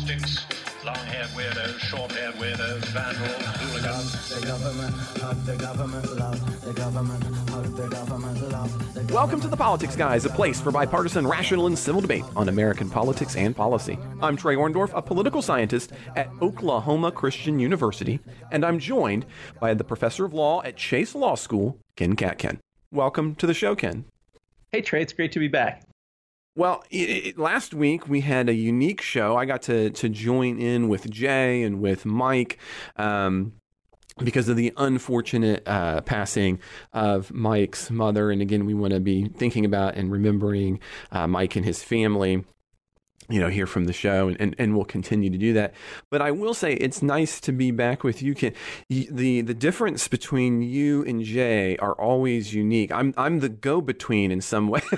politics, long-haired weirdos, short-haired weirdos, vandals, hooligans. The government, hug the government, love the government, hug the government, love the government. Welcome to The Politics Guys, a place for bipartisan, rational, and civil debate on American politics and policy. I'm Trey Orndorff, a political scientist at Oklahoma Christian University, and I'm joined by the professor of law at Chase Law School, Ken Katkin. Welcome to the show, Ken. Hey, Trey, it's great to be back. Well, last week we had a unique show. I got to join in with Jay and with Mike because of the unfortunate passing of Mike's mother. And again, we want to be thinking about and remembering Mike and his family, here from the show, and we'll continue to do that. But I will say it's nice to be back with you, Ken. The difference between you and Jay are always unique. I'm the go-between in some way.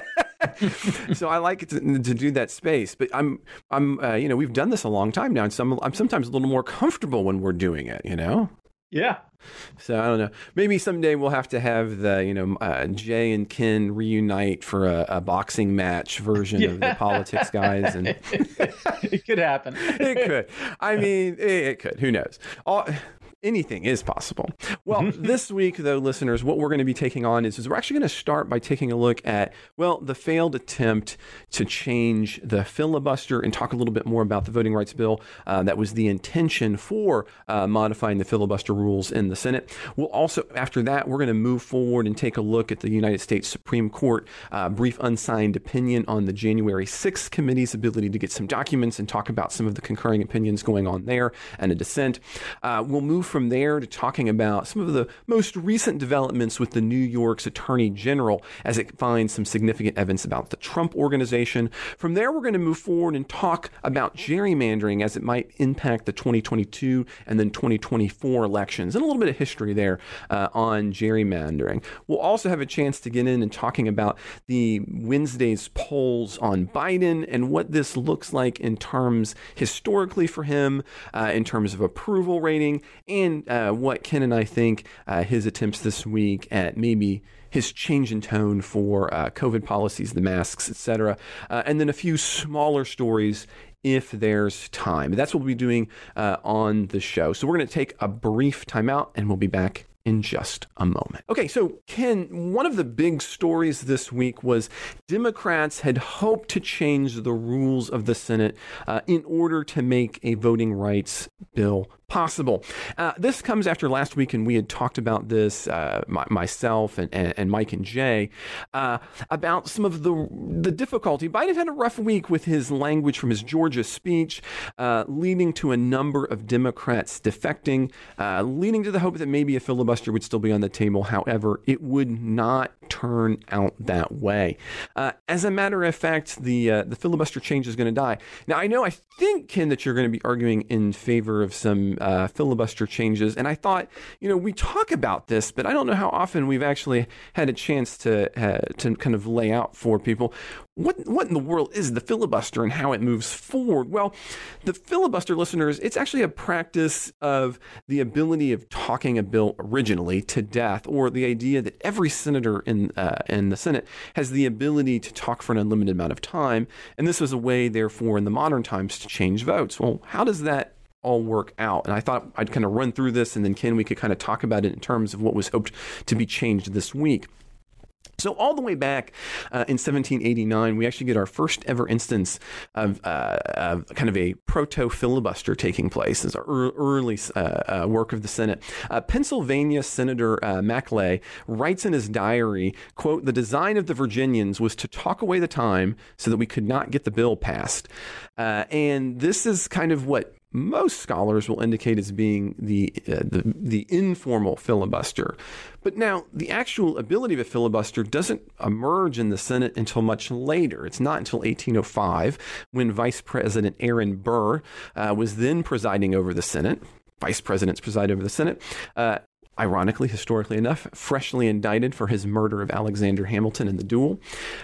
So I like to do that space, but I'm we've done this a long time now, and I'm sometimes a little more comfortable when we're doing it, Yeah. So I don't know. Maybe someday we'll have to have the Jay and Ken reunite for a boxing match version of The Politics Guys, and It could happen. it could. I mean, it could. Who knows? Anything is possible. Well, this week, though, listeners, what we're going to be taking on is we're actually going to start by taking a look at, the failed attempt to change the filibuster and talk a little bit more about the voting rights bill. That was the intention for modifying the filibuster rules in the Senate. We'll also, after that, we're going to move forward and take a look at the United States Supreme Court brief unsigned opinion on the January 6th committee's ability to get some documents and talk about some of the concurring opinions going on there and a dissent. We'll move from there to talking about some of the most recent developments with the New York's Attorney General as it finds some significant evidence about the Trump Organization. From there, we're going to move forward and talk about gerrymandering as it might impact the 2022 and then 2024 elections, and a little bit of history there on gerrymandering. We'll also have a chance to get in and talking about the Wednesday's polls on Biden and what this looks like in terms historically for him, in terms of approval rating, and what Ken and I think his attempts this week at maybe his change in tone for COVID policies, the masks, etc., and then a few smaller stories if there's time. That's what we'll be doing on the show. So we're going to take a brief timeout, and we'll be back in just a moment. Okay, so Ken, one of the big stories this week was Democrats had hoped to change the rules of the Senate in order to make a voting rights bill possible. This comes after last week, and we had talked about this, myself and Mike and Jay, about some of the difficulty. Biden had a rough week with his language from his Georgia speech, leading to a number of Democrats defecting, leading to the hope that maybe a filibuster would still be on the table. However, it would not turn out that way. As a matter of fact, the filibuster change is going to die. Now, I think, Ken, that you're going to be arguing in favor of some filibuster changes. And I thought, we talk about this, but I don't know how often we've actually had a chance to kind of lay out for people what in the world is the filibuster and how it moves forward. Well, the filibuster, listeners, it's actually a practice of the ability of talking a bill originally to death, or the idea that every senator in the Senate has the ability to talk for an unlimited amount of time. And this was a way, therefore, in the modern times to change votes. Well, how does that all work out? And I thought I'd kind of run through this, and then Ken, we could kind of talk about it in terms of what was hoped to be changed this week. So all the way back in 1789, we actually get our first ever instance of kind of a proto-filibuster taking place as our early work of the Senate. Pennsylvania Senator Maclay writes in his diary, quote, "The design of the Virginians was to talk away the time so that we could not get the bill passed." And this is kind of what most scholars will indicate as being the informal filibuster. But now, the actual ability of a filibuster doesn't emerge in the Senate until much later. It's not until 1805, when Vice President Aaron Burr was then presiding over the Senate. Vice presidents preside over the Senate. Ironically, historically enough, freshly indicted for his murder of Alexander Hamilton in the duel.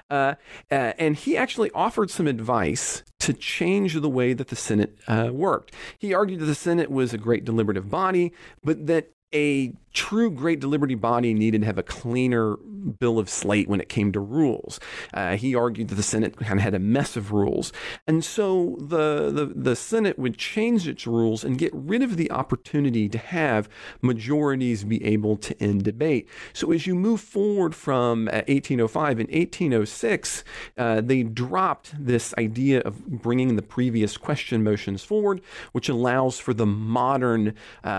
And he actually offered some advice to change the way that the Senate worked. He argued that the Senate was a great deliberative body, but that a true great deliberative body needed to have a cleaner bill of slate when it came to rules. He argued that the Senate kind of had a mess of rules. And so the Senate would change its rules and get rid of the opportunity to have majorities be able to end debate. So as you move forward from 1805 and 1806, they dropped this idea of bringing the previous question motions forward, which allows for the modern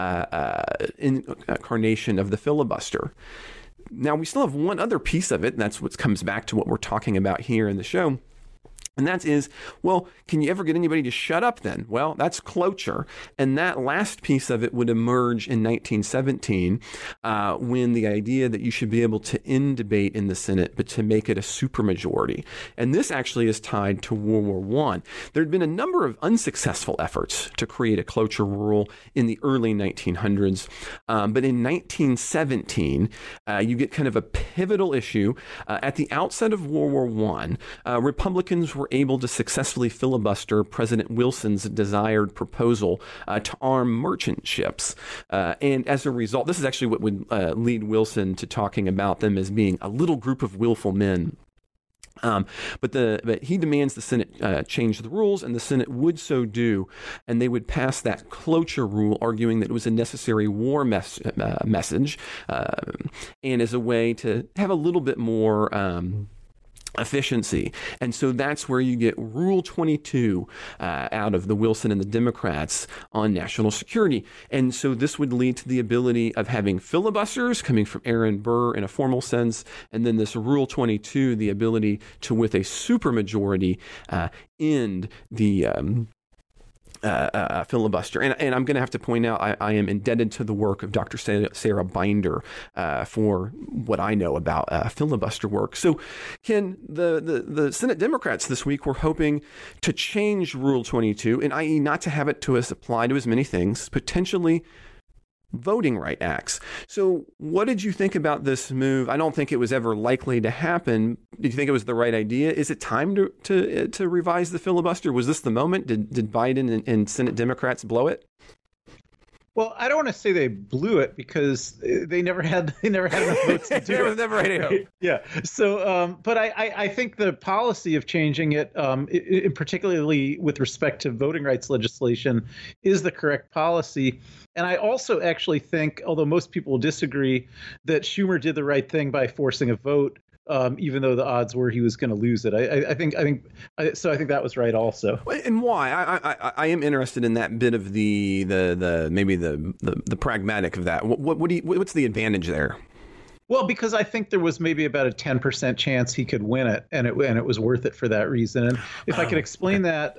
incarnation of the filibuster. Now, we still have one other piece of it, and that's what comes back to what we're talking about here in the show. And that is, well, can you ever get anybody to shut up then? Well, that's cloture. And that last piece of it would emerge in 1917 when the idea that you should be able to end debate in the Senate, but to make it a supermajority. And this actually is tied to World War I. There had been a number of unsuccessful efforts to create a cloture rule in the early 1900s. But in 1917, you get kind of a pivotal issue. At the outset of World War I, Republicans were able to successfully filibuster President Wilson's desired proposal to arm merchant ships. And as a result, this is actually what would lead Wilson to talking about them as being a little group of willful men. But he demands the Senate change the rules, and the Senate would so do, and they would pass that cloture rule, arguing that it was a necessary war message, and as a way to have a little bit more efficiency. And so that's where you get Rule 22 out of the Wilson and the Democrats on national security. And so this would lead to the ability of having filibusters coming from Aaron Burr in a formal sense, and then this Rule 22, the ability to, with a supermajority, end the filibuster. And I'm going to have to point out, I am indebted to the work of Dr. Sarah Binder for what I know about filibuster work. So, Ken, the Senate Democrats this week were hoping to change Rule 22, and i.e. not to have it to apply to as many things, potentially voting right acts. So what did you think about this move? I don't think it was ever likely to happen. Did you think it was the right idea? Is it time to revise the filibuster? Was this the moment? Did Biden and Senate Democrats blow it? Well, I don't want to say they blew it because they never had enough votes to do it. Never had hope. Yeah. So, but I think the policy of changing it, particularly with respect to voting rights legislation, is the correct policy. And I also actually think, although most people disagree, that Schumer did the right thing by forcing a vote, even though the odds were he was going to lose it. I think that was right also. And why? I am interested in that bit of the maybe the pragmatic of that. What's the advantage there? Well, because I think there was maybe about a 10% chance he could win it, and it was worth it for that reason. And if I could explain that,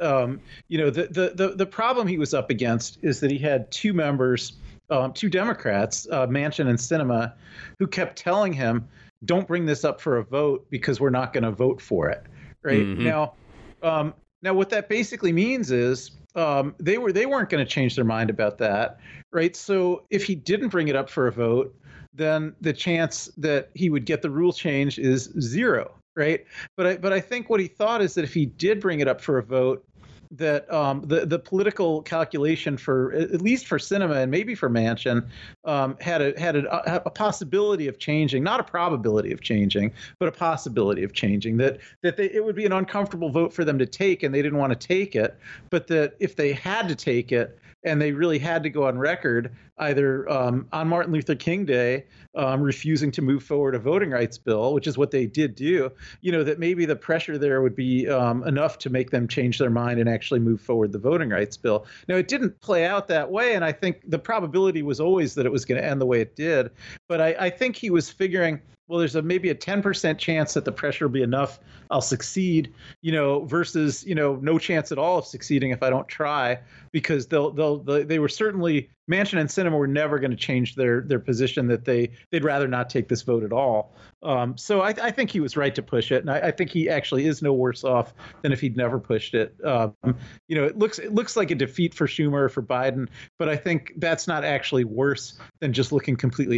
the problem he was up against is that he had two members, two Democrats, Manchin and Sinema, who kept telling him, "Don't bring this up for a vote because we're not going to vote for it." Right. Mm-hmm. Now, what that basically means is they weren't going to change their mind about that. Right. So if he didn't bring it up for a vote, then the chance that he would get the rule changed is zero, right? But I think what he thought is that if he did bring it up for a vote, that the political calculation for, at least for Sinema and maybe for Manchin, had a possibility of changing, not a probability of changing, but a possibility of changing, that it would be an uncomfortable vote for them to take, and they didn't want to take it, but that if they had to take it, and they really had to go on record, either on Martin Luther King Day, refusing to move forward a voting rights bill, which is what they did do, that maybe the pressure there would be enough to make them change their mind and actually move forward the voting rights bill. Now, it didn't play out that way, and I think the probability was always that it was going to end the way it did. But I think he was figuring, well, there's maybe a 10% chance that the pressure will be enough, I'll succeed, versus, no chance at all of succeeding if I don't try, because they were certainly, Manchin and Sinema were never going to change their position that they'd rather not take this vote at all. So I think he was right to push it, and I think he actually is no worse off than if he'd never pushed it. It looks like a defeat for Schumer or for Biden, but I think that's not actually worse than just looking completely impotent.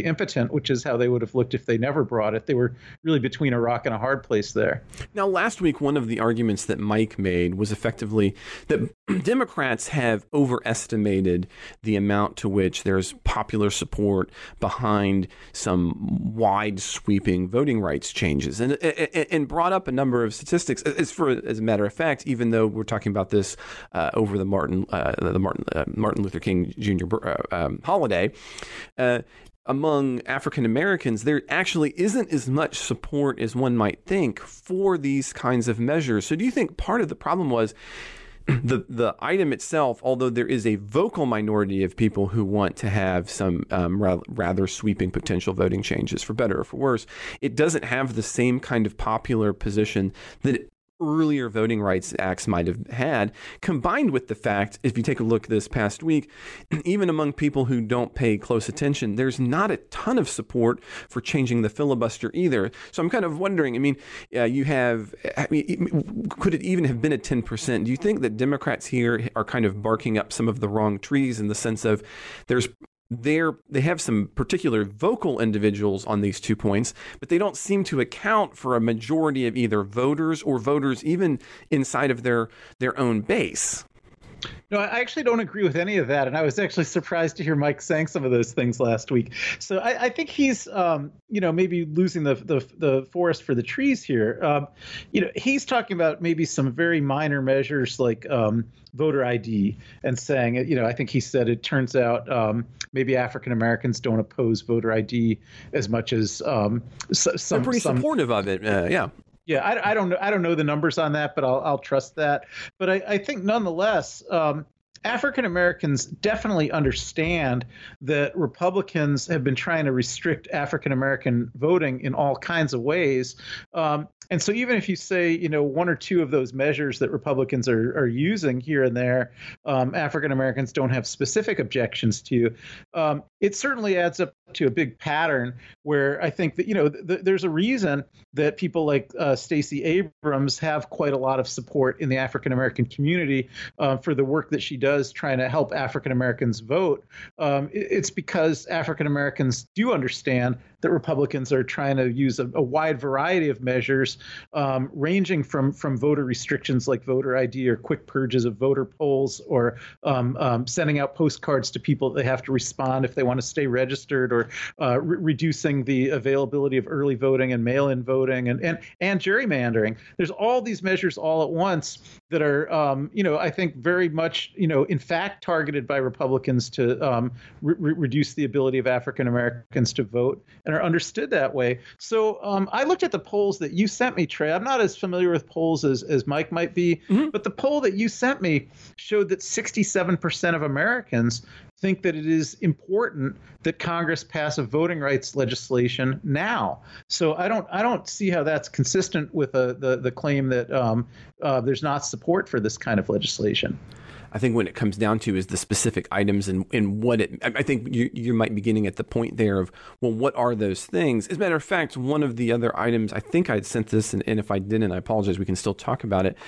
10%, which is how they would have looked if they never brought it. They were really between a rock and a hard place there. Now, last week, one of the arguments that Mike made was effectively that Democrats have overestimated the amount to which there's popular support behind some wide sweeping voting rights changes, and brought up a number of statistics. As a matter of fact, even though we're talking about this over the Martin Luther King Jr. Holiday, among African Americans, there actually isn't as much support as one might think for these kinds of measures. So do you think part of the problem was the item itself, although there is a vocal minority of people who want to have some rather sweeping potential voting changes, for better or for worse, it doesn't have the same kind of popular position that earlier voting rights acts might have had, combined with the fact, if you take a look this past week, even among people who don't pay close attention, there's not a ton of support for changing the filibuster either. So I'm kind of wondering, could it even have been a 10%? Do you think that Democrats here are kind of barking up some of the wrong trees in the sense of they have some particular vocal individuals on these 2 points, but they don't seem to account for a majority of either voters or voters even inside of their own base? No, I actually don't agree with any of that. And I was actually surprised to hear Mike saying some of those things last week. So I think he's, maybe losing the forest for the trees here. He's talking about maybe some very minor measures like voter ID and saying, I think he said it turns out maybe African Americans don't oppose voter ID as much as they're pretty supportive of it. Yeah. Yeah, I don't know. I don't know the numbers on that, but I'll trust that. But I think nonetheless, African Americans definitely understand that Republicans have been trying to restrict African American voting in all kinds of ways. And so even if you say, one or two of those measures that Republicans are using here and there, African Americans don't have specific objections to, it certainly adds up to a big pattern where I think that, there's a reason that people like Stacey Abrams have quite a lot of support in the African American community for the work that she does trying to help African Americans vote. It's because African Americans do understand that Republicans are trying to use a wide variety of measures, ranging from voter restrictions like voter ID or quick purges of voter polls, or sending out postcards to people that they have to respond if they want to stay registered, or reducing the availability of early voting and mail-in voting and gerrymandering. There's all these measures all at once that are, I think very much, in fact, targeted by Republicans to reduce the ability of African Americans to vote, and are understood that way. So I looked at the polls that you sent me, Trey. I'm not as familiar with polls as Mike might be, but the poll that you sent me showed that 67% of Americans think that it is important that Congress pass a voting rights legislation now. So I don't see how that's consistent with the claim that there's not support for this kind of legislation. I think when it comes down to is the specific items and what it, I think you might be getting at the point there of, well, what are those things? As a matter of fact, one of the other items, I think I'd sent this, and if I didn't, I apologize, we can still talk about it,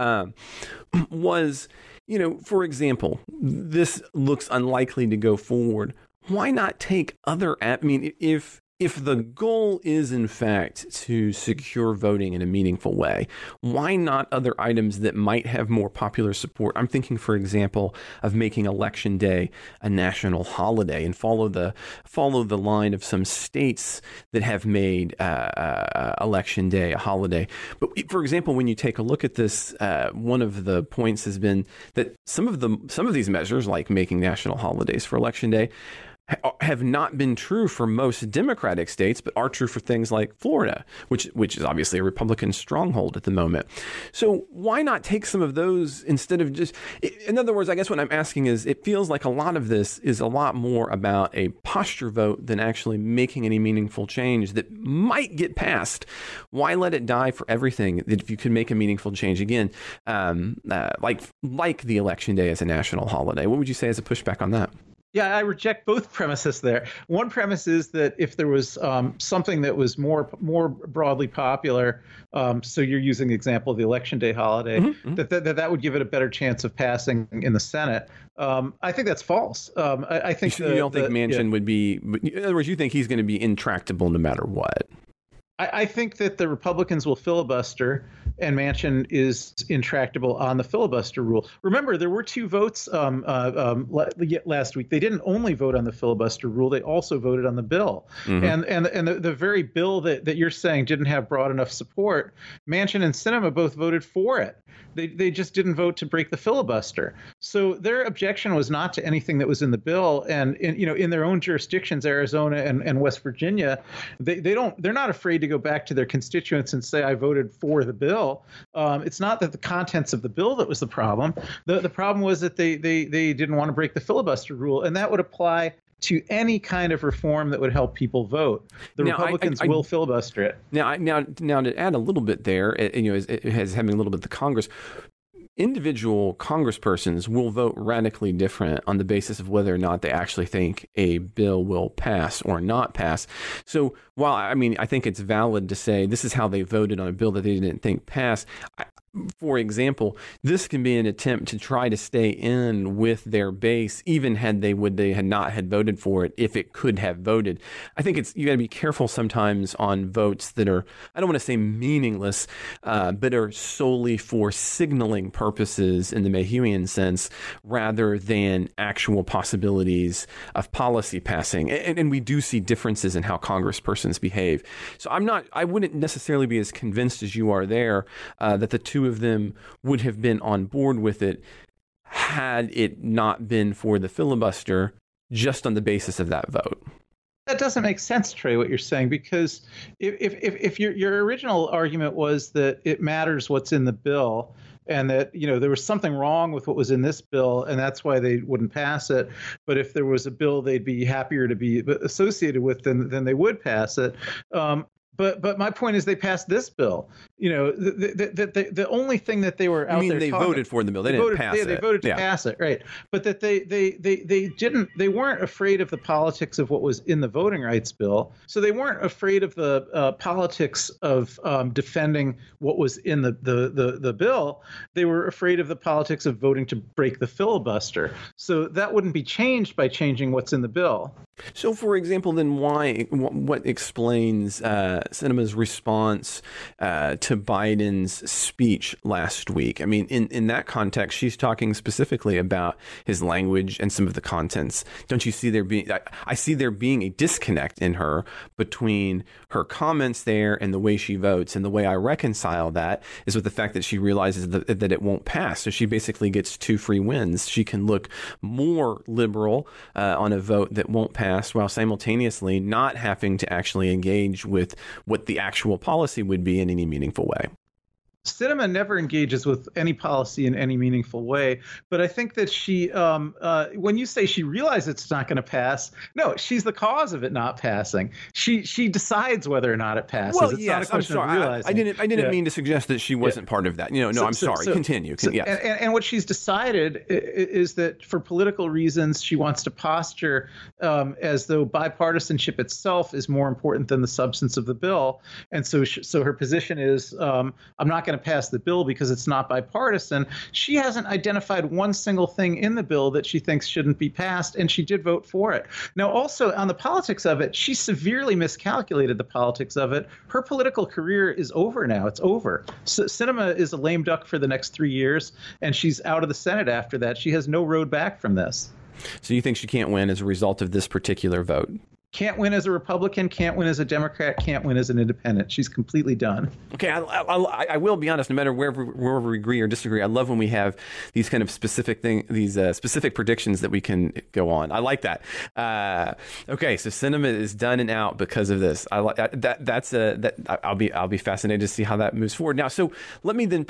was, for example, this looks unlikely to go forward. Why not take other, if the goal is, in fact, to secure voting in a meaningful way, why not other items that might have more popular support? I'm thinking, for example, of making Election Day a national holiday and follow the line of some states that have made Election Day a holiday. But, for example, when you take a look at this, one of the points has been that some of these measures, like making national holidays for Election Day, have not been true for most Democratic states, but are true for things like Florida, which is obviously a Republican stronghold at the moment. So why not take some of those instead of just, in other words, I guess what I'm asking is, it feels like a lot of this is a lot more about a posture vote than actually making any meaningful change that might get passed. Why let it die for everything that if you could make a meaningful change again, like the Election Day as a national holiday? What would you say as a pushback on that? Yeah, I reject both premises there. One premise is that if there was something that was more broadly popular, so you're using the example of the Election Day holiday, that would give it a better chance of passing in the Senate. I think that's false. I think you don't think Manchin would be. In other words, you think he's going to be intractable no matter what. I think that the Republicans will filibuster, and Manchin is intractable on the filibuster rule. Remember, there were 2 votes last week. They didn't only vote on the filibuster rule; they also voted on the bill. And the very bill that you're saying didn't have broad enough support. Manchin and Sinema both voted for it. They just didn't vote to break the filibuster. So their objection was not to anything that was in the bill. And in their own jurisdictions, Arizona and West Virginia, they're not afraid to go back to their constituents and say, I voted for the bill. It's not that the contents of the bill that was the problem. The problem was that they didn't want to break the filibuster rule, and that would apply to any kind of reform that would help people vote. The Republicans will filibuster it. Now, to add a little bit there, as having a little bit of the Congress, individual congresspersons will vote radically different on the basis of whether or not they actually think a bill will pass or not pass. So while I think it's valid to say this is how they voted on a bill that they didn't think passed, for example, this can be an attempt to try to stay in with their base, even had they not had voted for it, if it could have voted. I think you got to be careful sometimes on votes that are, I don't want to say meaningless, but are solely for signaling purposes in the Mahuian sense, rather than actual possibilities of policy passing. And we do see differences in how congresspersons behave. So I wouldn't necessarily be as convinced as you are there that the two of them would have been on board with it had it not been for the filibuster, just on the basis of that vote. That doesn't make sense, Trey, what you're saying, because if your original argument was that it matters what's in the bill, and that there was something wrong with what was in this bill, and that's why they wouldn't pass it. But if there was a bill they'd be happier to be associated with, then they would pass it. But my point is they passed this bill. The only thing that they were out there. They voted for the bill. They didn't pass it. They voted to pass it, right? But that they weren't afraid of the politics of what was in the voting rights bill. So they weren't afraid of the politics of defending what was in the bill. They were afraid of the politics of voting to break the filibuster. So that wouldn't be changed by changing what's in the bill. So, for example, then what explains Sinema's response to Biden's speech last week? I mean, in that context, she's talking specifically about his language and some of the contents. Don't you see I see there being a disconnect in her between her comments there and the way she votes. And the way I reconcile that is with the fact that she realizes that it won't pass. So she basically gets 2 free wins. She can look more liberal on a vote that won't pass, while simultaneously not having to actually engage with what the actual policy would be in any meaningful way. Sinema never engages with any policy in any meaningful way, but I think that she, when you say she realizes it's not going to pass, no, she's the cause of it not passing. She decides whether or not it passes. Well, it's yes, not a question I'm sorry. of realizing. I didn't mean to suggest that she wasn't part of that. I'm sorry. Continue. Yes. And what she's decided is that for political reasons, she wants to posture as though bipartisanship itself is more important than the substance of the bill, and so her position is, I'm not going to pass the bill because it's not bipartisan. She hasn't identified one single thing in the bill that she thinks shouldn't be passed, and she did vote for it. Now, also on the politics of it, she severely miscalculated the politics of it. Her political career is over now. It's over. Sinema is a lame duck for the next 3 years, and she's out of the Senate after that. She has no road back from this. So you think she can't win as a result of this particular vote? Can't win as a Republican, can't win as a Democrat, can't win as an independent. She's completely done. Okay, I will be honest, no matter wherever we agree or disagree, I love when we have these kind of specific specific predictions that we can go on. I like that. Okay, so Sinema is done and out because of this. I like that. I'll be fascinated to see how that moves forward. Now, so let me then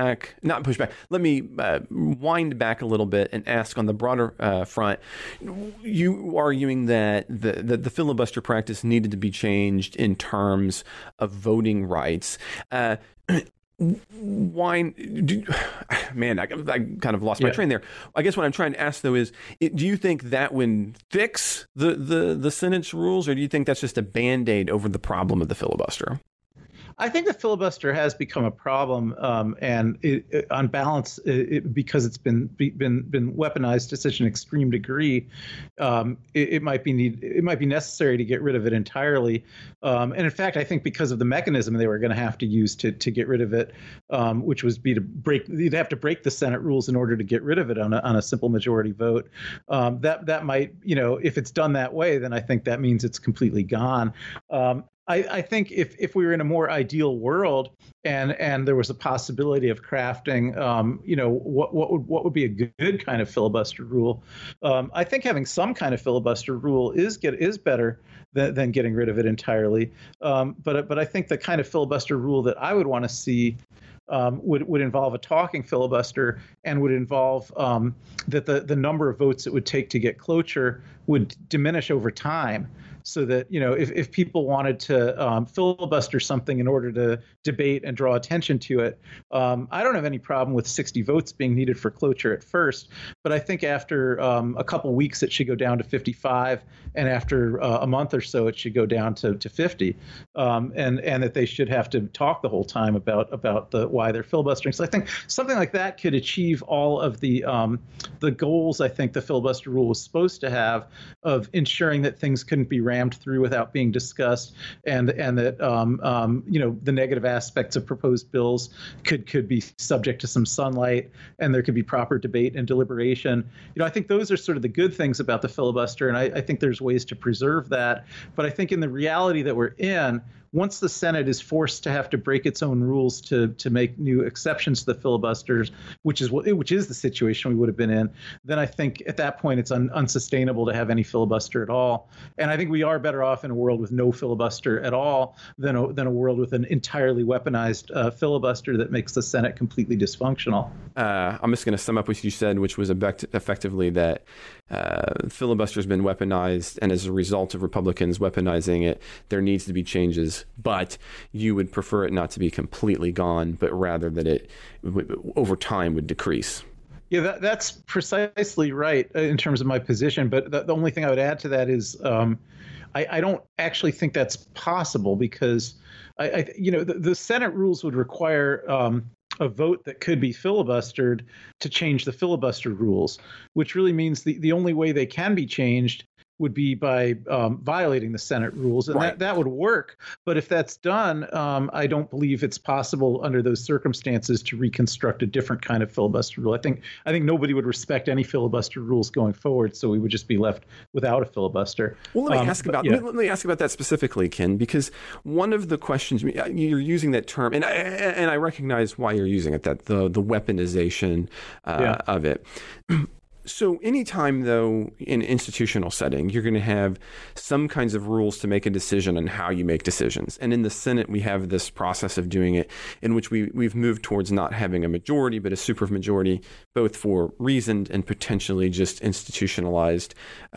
let me wind back a little bit and ask on the broader front. You arguing that the filibuster practice needed to be changed in terms of voting rights. why man, I kind of lost my train there. I guess what I'm trying to ask though is, do you think that would fix the Senate's rules, or do you think that's just a Band-Aid over the problem of the filibuster? I think the filibuster has become a problem, and on balance, because it's been weaponized to such an extreme degree, it might be necessary to get rid of it entirely. And in fact, I think because of the mechanism they were going to have to use to get rid of it, which was you'd have to break the Senate rules in order to get rid of it on a simple majority vote. That might, if it's done that way, then I think that means it's completely gone. I think if we were in a more ideal world and there was a possibility of crafting, what would be a good kind of filibuster rule, I think having some kind of filibuster rule is better than getting rid of it entirely. But I think the kind of filibuster rule that I would want to see would involve a talking filibuster and would involve that the number of votes it would take to get cloture would diminish over time. So that, if people wanted to filibuster something in order to debate and draw attention to it, I don't have any problem with 60 votes being needed for cloture at first. But I think after a couple weeks, it should go down to 55. And after a month or so, it should go down to 50. And that they should have to talk the whole time about why they're filibustering. So I think something like that could achieve all of the goals I think the filibuster rule was supposed to have, of ensuring that things couldn't be rammed through without being discussed, and that the negative aspects of proposed bills could be subject to some sunlight, and there could be proper debate and deliberation. I think those are sort of the good things about the filibuster, and I think there's ways to preserve that. But I think in the reality that we're in, once the Senate is forced to have to break its own rules to make new exceptions to the filibusters, which is the situation we would have been in, then I think at that point it's unsustainable to have any filibuster at all. And I think we are better off in a world with no filibuster at all than a world with an entirely weaponized filibuster that makes the Senate completely dysfunctional. I'm just going to sum up what you said, which was effectively that filibuster has been weaponized, and as a result of Republicans weaponizing it, there needs to be changes. But you would prefer it not to be completely gone, but rather that it over time would decrease. Yeah, that's precisely right in terms of my position. But the only thing I would add to that is I don't actually think that's possible, because the Senate rules would require a vote that could be filibustered to change the filibuster rules, which really means the only way they can be changed would be by violating the Senate rules. And right. that would work. But if that's done, I don't believe it's possible under those circumstances to reconstruct a different kind of filibuster rule. I think nobody would respect any filibuster rules going forward, so we would just be left without a filibuster. Well, let me ask about that specifically, Ken, because one of the questions, you're using that term, and I recognize why you're using it, that the weaponization of it. So anytime, though, in an institutional setting, you're going to have some kinds of rules to make a decision on how you make decisions. And in the Senate, we have this process of doing it in which we've moved towards not having a majority, but a supermajority, both for reasoned and potentially just institutionalized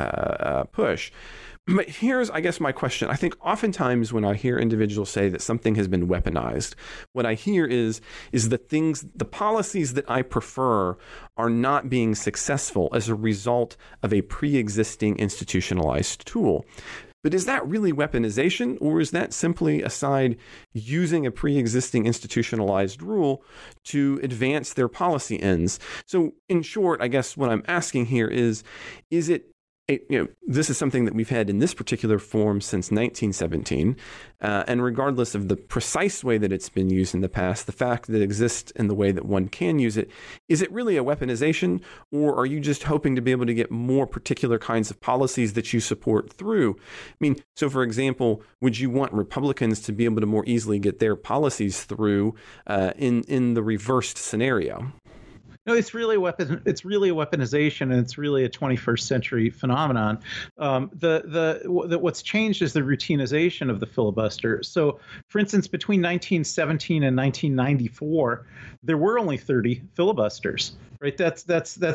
push. But here's, I guess, my question. I think oftentimes when I hear individuals say that something has been weaponized, what I hear is the policies that I prefer are not being successful as a result of a pre-existing institutionalized tool. But is that really weaponization, or is that simply a side using a pre-existing institutionalized rule to advance their policy ends? So in short, I guess what I'm asking here is it, this is something that we've had in this particular form since 1917, and regardless of the precise way that it's been used in the past, the fact that it exists in the way that one can use it, is it really a weaponization, or are you just hoping to be able to get more particular kinds of policies that you support through? I mean, so for example, would you want Republicans to be able to more easily get their policies through in the reversed scenario? No, it's really a weaponization, and it's really a 21st century phenomenon. What's changed is the routinization of the filibuster. So, for instance, between 1917 and 1994, there were only 30 filibusters. Right? That's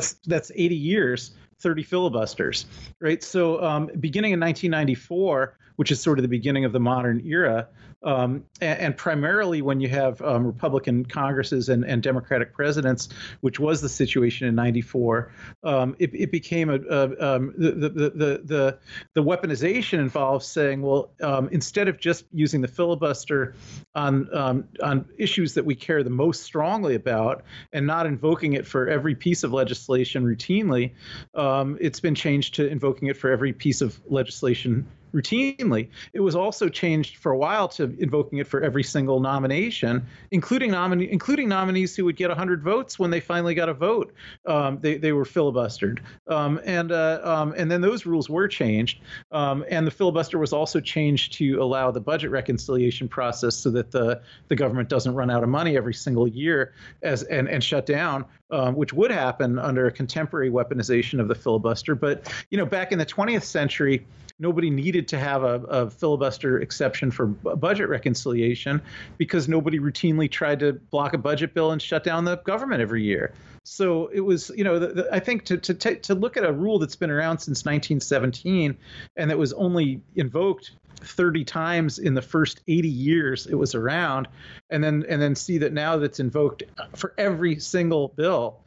80 years. 30 filibusters, right? So beginning in 1994, which is sort of the beginning of the modern era. And primarily when you have Republican Congresses and Democratic presidents, which was the situation in '94, it became the weaponization involves saying, well, instead of just using the filibuster on issues that we care the most strongly about and not invoking it for every piece of legislation routinely, it's been changed to invoking it for every piece of legislation routinely. It was also changed for a while to invoking it for every single nomination, including nominees who would get 100 votes when they finally got a vote. They were filibustered, and then those rules were changed. And the filibuster was also changed to allow the budget reconciliation process so that the government doesn't run out of money every single year and shut down. Which would happen under a contemporary weaponization of the filibuster. But, back in the 20th century, nobody needed to have a filibuster exception for budget reconciliation because nobody routinely tried to block a budget bill and shut down the government every year. So it was, I think to look at a rule that's been around since 1917 and that was only invoked 30 times in the first 80 years it was around, and then see that now that's invoked for every single bill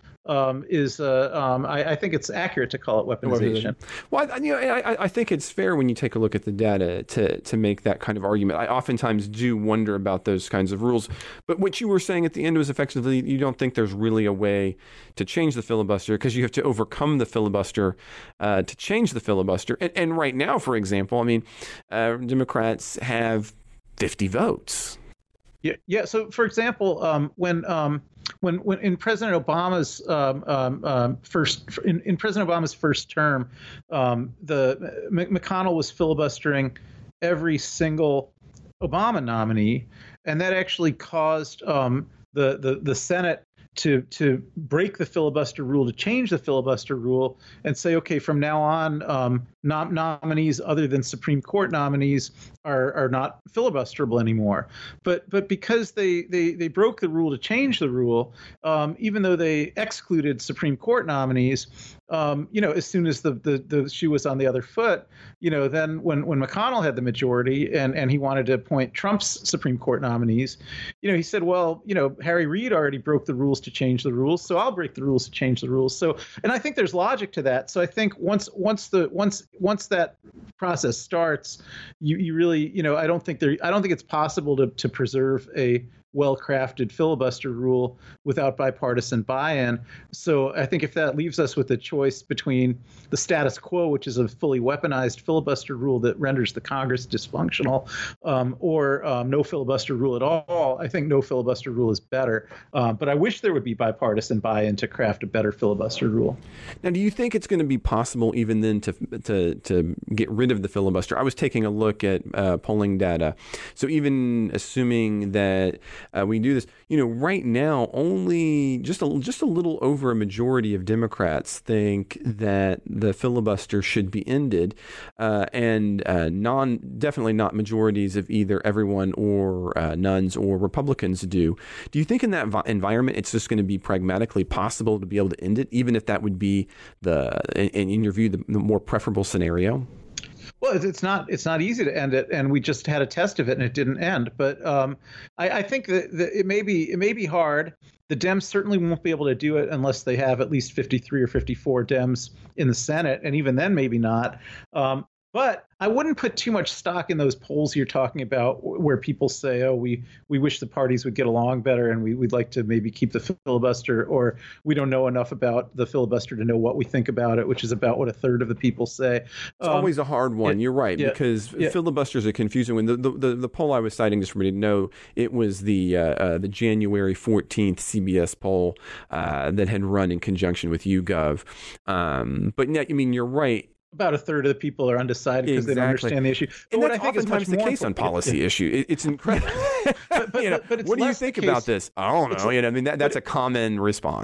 I think it's accurate to call it weaponization. Well, I think it's fair when you take a look at the data to make that kind of argument. I oftentimes do wonder about those kinds of rules. But what you were saying at the end was effectively you don't think there's really a way to change the filibuster because you have to overcome the filibuster to change the filibuster. And right now, for example, Democrats have 50 votes. Yeah. So, for example, when in President Obama's first term, the McConnell was filibustering every single Obama nominee, and that actually caused the Senate to break the filibuster rule, to change the filibuster rule, and say, okay, from now on, nominees other than Supreme Court nominees are not filibusterable anymore. But because they broke the rule to change the rule, even though they excluded Supreme Court nominees, as soon as the shoe was on the other foot, then when McConnell had the majority and he wanted to appoint Trump's Supreme Court nominees, he said, well, Harry Reid already broke the rules to change the rules, so I'll break the rules to change the rules. So, and I think there's logic to that. So I think once that process starts, you really, I don't think it's possible to preserve a well-crafted filibuster rule without bipartisan buy-in. So I think if that leaves us with a choice between the status quo, which is a fully weaponized filibuster rule that renders the Congress dysfunctional, or no filibuster rule at all, I think no filibuster rule is better. But I wish there would be bipartisan buy-in to craft a better filibuster rule. Now, do you think it's going to be possible even then to get rid of the filibuster? I was taking a look at polling data. So even assuming that we do this, right now, only just a little over a majority of Democrats think that the filibuster should be ended, and definitely not majorities of either everyone or nones or Republicans do. Do you think in that environment it's just going to be pragmatically possible to be able to end it, even if that would be in your view, the more preferable scenario? Well, it's not easy to end it, and we just had a test of it, and it didn't end. But I think that it may be hard. The Dems certainly won't be able to do it unless they have at least 53 or 54 Dems in the Senate, and even then, maybe not. But I wouldn't put too much stock in those polls you're talking about where people say, oh, we wish the parties would get along better and we'd like to maybe keep the filibuster, or we don't know enough about the filibuster to know what we think about it, which is about what a third of the people say. It's always a hard one. You're right, because filibusters are confusing. When the poll I was citing, just for me to know, it was the January 14th CBS poll that had run in conjunction with YouGov. But you're right. About a third of the people are undecided because they don't understand the issue. But and what that's I think oftentimes is much the more case on policy issue. It's incredible. but it's what do you think about this? I don't know. That's a common response.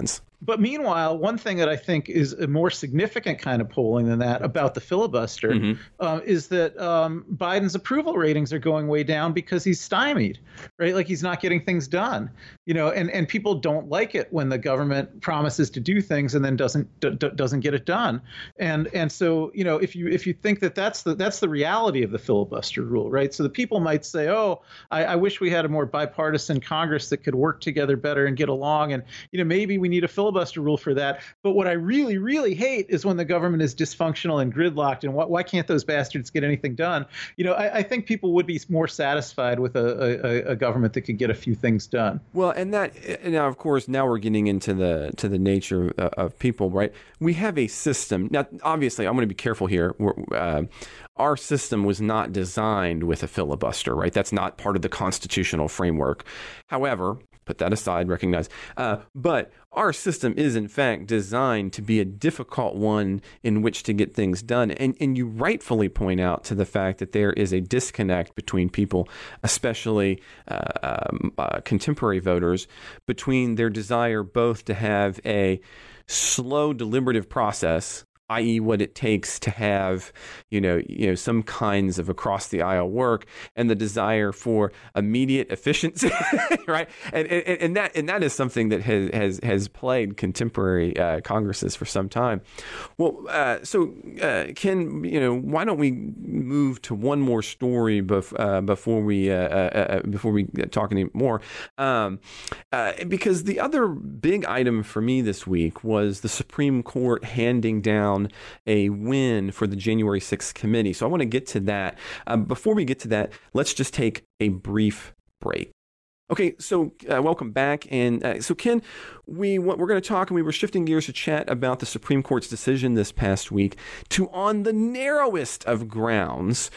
But meanwhile, one thing that I think is a more significant kind of polling than that about the filibuster is that Biden's approval ratings are going way down because he's stymied, right? Like he's not getting things done, and people don't like it when the government promises to do things and then doesn't get it done. And so, if you think that that's the reality of the filibuster rule, right? So the people might say, oh, I wish we had a more bipartisan Congress that could work together better and get along. And, maybe we need a filibuster rule for that. But what I really, really hate is when the government is dysfunctional and gridlocked. And why can't those bastards get anything done? I think people would be more satisfied with a government that could get a few things done. Well, and now, of course, now we're getting into the nature of people, right? We have a system. Now, obviously, I'm going to be careful here. Our system was not designed with a filibuster, right? That's not part of the constitutional framework. However, put that aside, recognize. But our system is, in fact, designed to be a difficult one in which to get things done. And you rightfully point out to the fact that there is a disconnect between people, especially contemporary voters, between their desire both to have a slow, deliberative process, i.e. what it takes to have, some kinds of across the aisle work, and the desire for immediate efficiency, right? And that is something that has plagued contemporary Congresses for some time. Well, so Ken, why don't we move to one more story before we talk any more? Because the other big item for me this week was the Supreme Court handing down a win for the January 6th committee. So I want to get to that. Before we get to that, let's just take a brief break. Okay, so welcome back. And so, Ken, we're going to talk, and we were shifting gears to chat about the Supreme Court's decision this past week to, on the narrowest of grounds,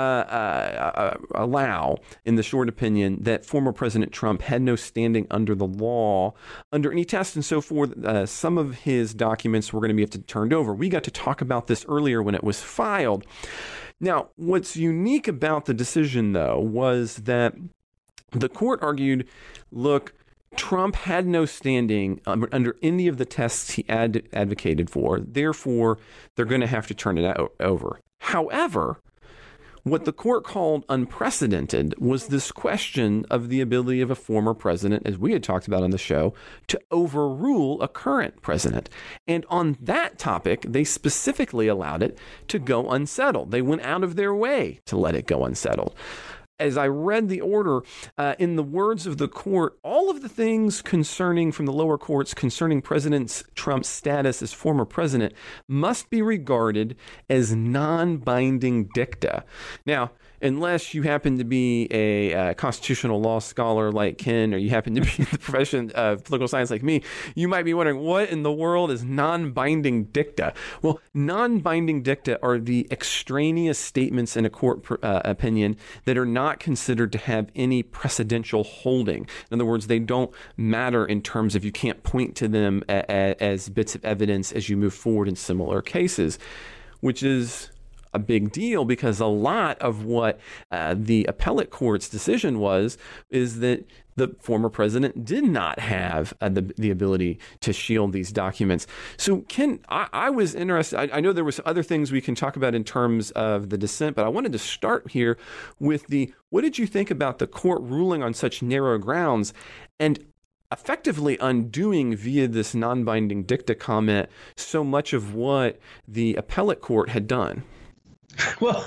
allow, in the short opinion, that former President Trump had no standing under the law, under any test and so forth. Some of his documents were going to be turned over. We got to talk about this earlier when it was filed. Now, what's unique about the decision, though, was that the court argued, look, Trump had no standing under any of the tests he advocated for. Therefore, they're going to have to turn it over. However, what the court called unprecedented was this question of the ability of a former president, as we had talked about on the show, to overrule a current president. And on that topic, they specifically allowed it to go unsettled. They went out of their way to let it go unsettled. As I read the order, in the words of the court, all of the things from the lower courts concerning President Trump's status as former president must be regarded as non-binding dicta. Now, unless you happen to be a constitutional law scholar like Ken, or you happen to be in the profession of political science like me, you might be wondering, what in the world is non-binding dicta? Well, non-binding dicta are the extraneous statements in a court opinion that are not considered to have any precedential holding. In other words, they don't matter in terms of you can't point to them as bits of evidence as you move forward in similar cases, which is a big deal because a lot of what the appellate court's decision is that the former president did not have the ability to shield these documents. So, Ken, I was interested. I know there was other things we can talk about in terms of the dissent, but I wanted to start here with what did you think about the court ruling on such narrow grounds and effectively undoing via this non-binding dicta comment so much of what the appellate court had done? Well,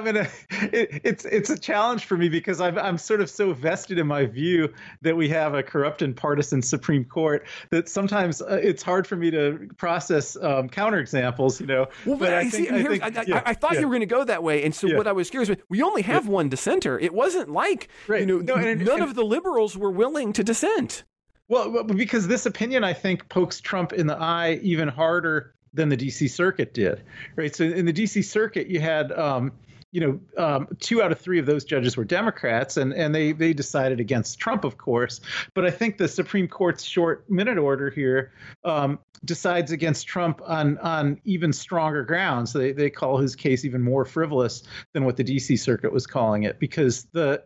it's a challenge for me because I'm sort of so vested in my view that we have a corrupt and partisan Supreme Court that sometimes it's hard for me to process counterexamples, Well, but I thought you were going to go that way. And so what I was curious about, we only have one dissenter. It wasn't like, none of the liberals were willing to dissent. Well, because this opinion, I think, pokes Trump in the eye even harder than the D.C. Circuit did, right? So in the D.C. Circuit, you had 2 out of 3 of those judges were Democrats, and they decided against Trump, of course. But I think the Supreme Court's short minute order here decides against Trump on even stronger grounds. They call his case even more frivolous than what the D.C. Circuit was calling it, because the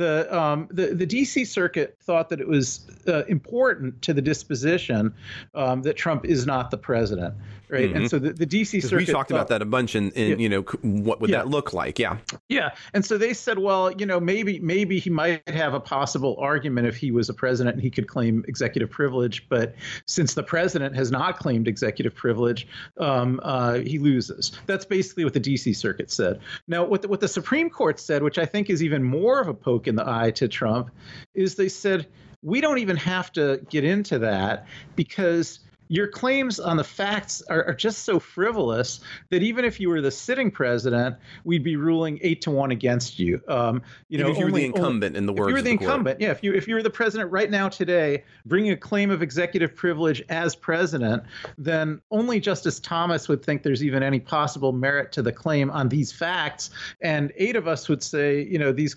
D.C. Circuit thought that it was important to the disposition that Trump is not the president, right? Mm-hmm. And so the D.C. Circuit, we talked about that a bunch in what would that look like? Yeah. And so they said, well, maybe he might have a possible argument if he was a president and he could claim executive privilege, but since the president has not claimed executive privilege, he loses. That's basically what the D.C. Circuit said. Now, what the Supreme Court said, which I think is even more of a poke in the eye to Trump, is they said, we don't even have to get into that because your claims on the facts are just so frivolous that even if you were the sitting president, we'd be ruling 8-1 against you. Even if you were the incumbent, in the words of the court. If you were the incumbent, yeah. If you were the president right now today, bringing a claim of executive privilege as president, then only Justice Thomas would think there's even any possible merit to the claim on these facts, and 8 of us would say,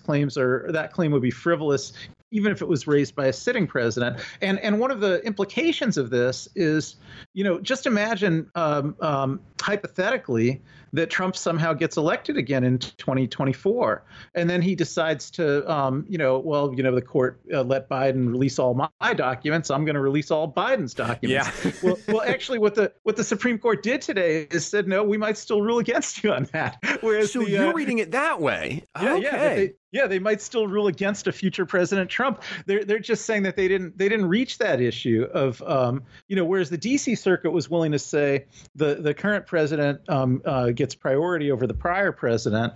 that claim would be frivolous, even if it was raised by a sitting president. And one of the implications of this is, just imagine hypothetically that Trump somehow gets elected again in 2024, and then he decides to, the court let Biden release all my documents. I'm going to release all Biden's documents. Yeah. well, actually, what the Supreme Court did today is said, no, we might still rule against you on that. Whereas you're reading it that way. Yeah, okay. They might still rule against a future President Trump. They're just saying that they didn't reach that issue of whereas the D.C. Circuit was willing to say the current president gets priority over the prior president.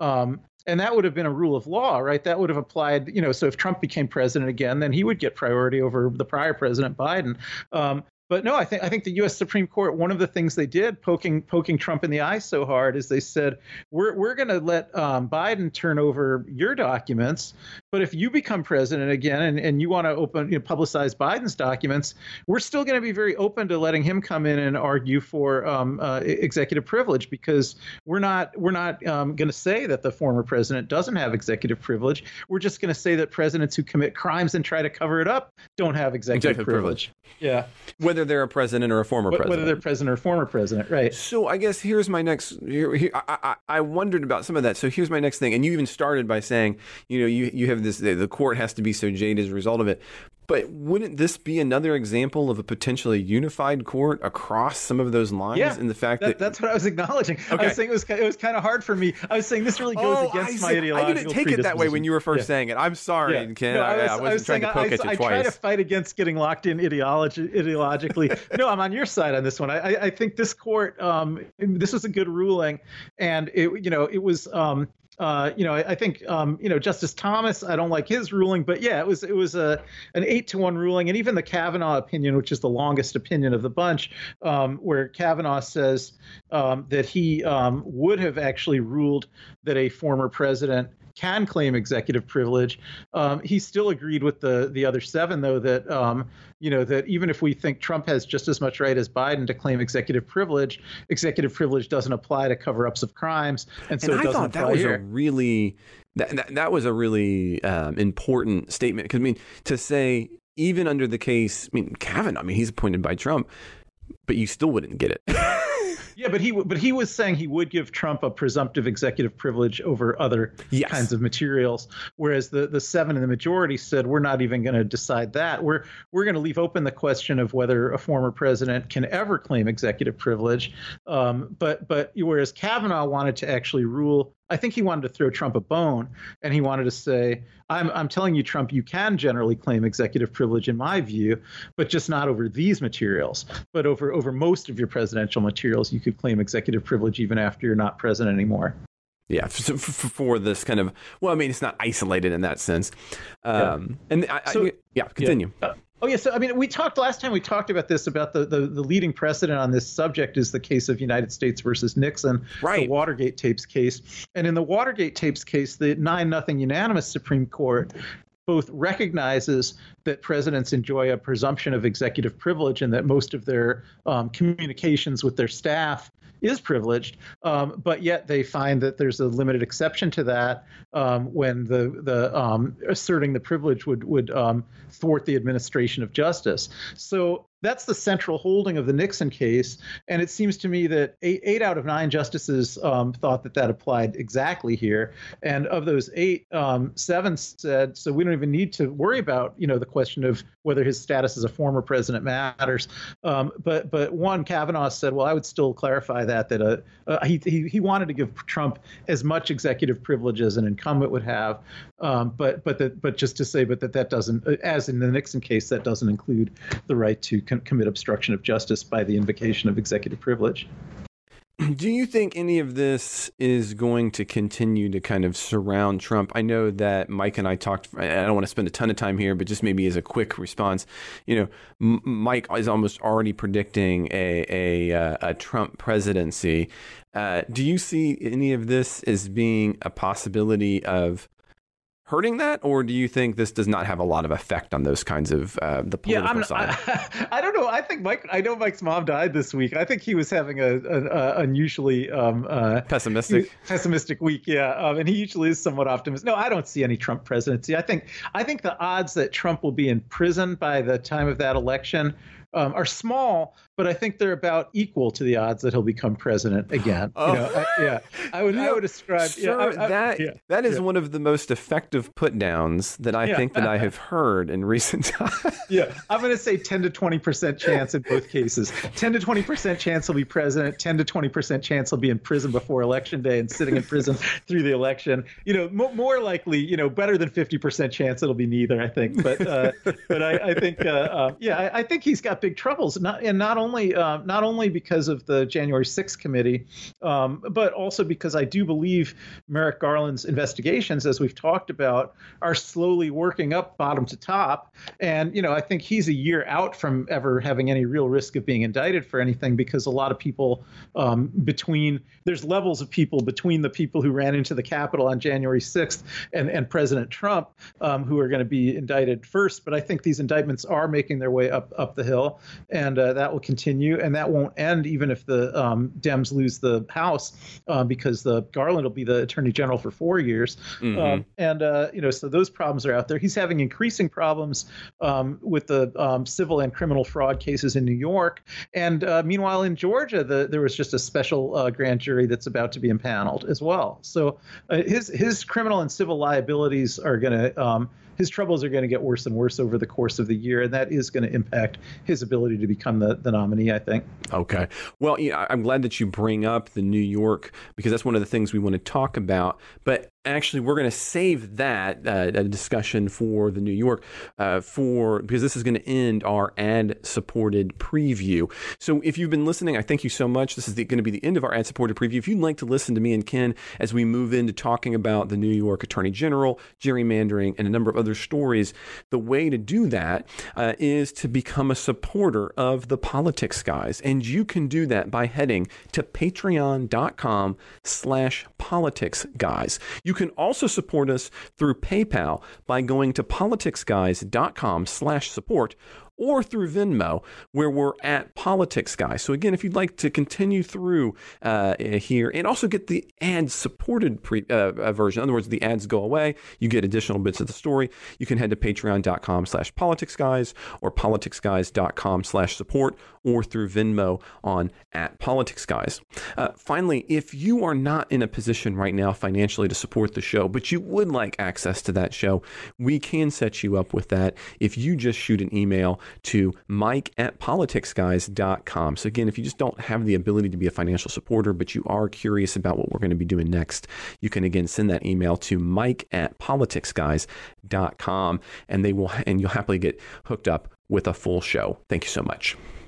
And that would have been a rule of law, right? That would have applied, so if Trump became president again, then he would get priority over the prior president, Biden. But no, I think the U.S. Supreme Court, one of the things they did, poking Trump in the eye so hard, is they said, we're going to let Biden turn over your documents, but if you become president again and you want to publicize Biden's documents, we're still going to be very open to letting him come in and argue for executive privilege, because we're not going to say that the former president doesn't have executive privilege. We're just going to say that presidents who commit crimes and try to cover it up don't have executive privilege. Yeah. Whether they're a president or a former president. Whether they're president or former president, right. So I guess here's my next, I wondered about some of that. So here's my next thing. And you even started by saying, you have this, the court has to be so jaded as a result of it. But wouldn't this be another example of a potentially unified court across some of those lines? Yeah, in the fact that's what I was acknowledging. Okay. I was saying it was kind of hard for me. I was saying this really goes against my ideological. I didn't take it that way when you were first saying it. I'm sorry, Ken. No, I wasn't trying to poke at you twice. I try to fight against getting locked in ideologically. No, I'm on your side on this one. I think this court, this was a good ruling, and it was. I think Justice Thomas, I don't like his ruling, but yeah, it was an 8-1 ruling, and even the Kavanaugh opinion, which is the longest opinion of the bunch, where Kavanaugh says that he would have actually ruled that a former president can claim executive privilege. He still agreed with the other 7, though, that that even if we think Trump has just as much right as Biden to claim executive privilege doesn't apply to cover-ups of crimes, and so it doesn't apply here. That was a really important statement, because to say even under the case, Kavanaugh, he's appointed by Trump, but you still wouldn't get it. Yeah, but he was saying he would give Trump a presumptive executive privilege over other kinds of materials, whereas the 7 in the majority said we're not even going to decide that. We're going to leave open the question of whether a former president can ever claim executive privilege. But whereas Kavanaugh wanted to actually rule, I think he wanted to throw Trump a bone, and he wanted to say, I'm telling you, Trump, you can generally claim executive privilege in my view, but just not over these materials. But over most of your presidential materials, you could claim executive privilege even after you're not president anymore. Yeah, for this kind of, it's not isolated in that sense. Continue. Yeah. Oh, yeah. So, last time we talked about this, about the leading precedent on this subject is the case of United States versus Nixon, right. The Watergate tapes case. And in the Watergate tapes case, the 9-0 unanimous Supreme Court both recognizes that presidents enjoy a presumption of executive privilege and that most of their communications with their staff is privileged, but yet they find that there's a limited exception to that when the asserting the privilege would thwart the administration of justice. So that's the central holding of the Nixon case. And it seems to me that eight out of 9 justices thought that applied exactly here. And of those 8, 7 said, so we don't even need to worry about, the question of whether his status as a former president matters. But one, Kavanaugh said, well, I would still clarify that he wanted to give Trump as much executive privilege as an incumbent would have. But just to say, that doesn't, as in the Nixon case, that doesn't include the right to commit obstruction of justice by the invocation of executive privilege. Do you think any of this is going to continue to kind of surround Trump? I know that Mike and I talked, I don't want to spend a ton of time here, but just maybe as a quick response, Mike is almost already predicting a Trump presidency. Do you see any of this as being a possibility of hurting that, or do you think this does not have a lot of effect on those kinds of the political side? I don't know. I think I know Mike's mom died this week. I think he was having an unusually pessimistic week. Yeah, and he usually is somewhat optimistic. No, I don't see any Trump presidency. I think the odds that Trump will be in prison by the time of that election are small, but I think they're about equal to the odds that he'll become president again. I would describe. Sure, that is one of the most effective put downs that I think that I have heard in recent times. Yeah, I'm going to say 10 to 20% chance in both cases. 10 to 20% chance he'll be president. 10 to 20% chance he'll be in prison before election day and sitting in prison through the election. More likely, better than 50% chance it'll be neither. I think, but I think, I think he's got big troubles, not only because of the January 6th committee, but also because I do believe Merrick Garland's investigations, as we've talked about, are slowly working up bottom to top. And, I think he's a year out from ever having any real risk of being indicted for anything, because a lot of people there's levels of people between the people who ran into the Capitol on January 6th and President Trump who are going to be indicted first. But I think these indictments are making their way up the hill. And that will continue, and that won't end even if the Dems lose the House, because the Garland will be the Attorney General for 4 years. Mm-hmm. So those problems are out there. He's having increasing problems with the civil and criminal fraud cases in New York. And meanwhile, in Georgia, there was just a special grand jury that's about to be impaneled as well. So his criminal and civil liabilities are going to his troubles are going to get worse and worse over the course of the year, and that is going to impact his ability to become the nominee, I think. Okay. Well, I'm glad that you bring up the New York, because that's one of the things we want to talk about. But actually, we're going to save that discussion for the New York because this is going to end our ad-supported preview. So if you've been listening, I thank you so much. This is going to be the end of our ad-supported preview. If you'd like to listen to me and Ken as we move into talking about the New York Attorney General, gerrymandering, and a number of other stories, the way to do that is to become a supporter of the Politics Guys. And you can do that by heading to patreon.com/politicsguys. You can also support us through PayPal by going to politicsguys.com/support, or through Venmo, where we're at Politics Guys. So again, if you'd like to continue through here and also get the ad-supported version, in other words, the ads go away, you get additional bits of the story, you can head to patreon.com/politicsguys or politicsguys.com/support, or through Venmo on @politicsguys. Finally, if you are not in a position right now financially to support the show, but you would like access to that show, we can set you up with that if you just shoot an email to mike@politicsguys.com. So again, if you just don't have the ability to be a financial supporter, but you are curious about what we're going to be doing next, you can again send that email to mike@politicsguys.com, and you'll happily get hooked up with a full show. Thank you so much.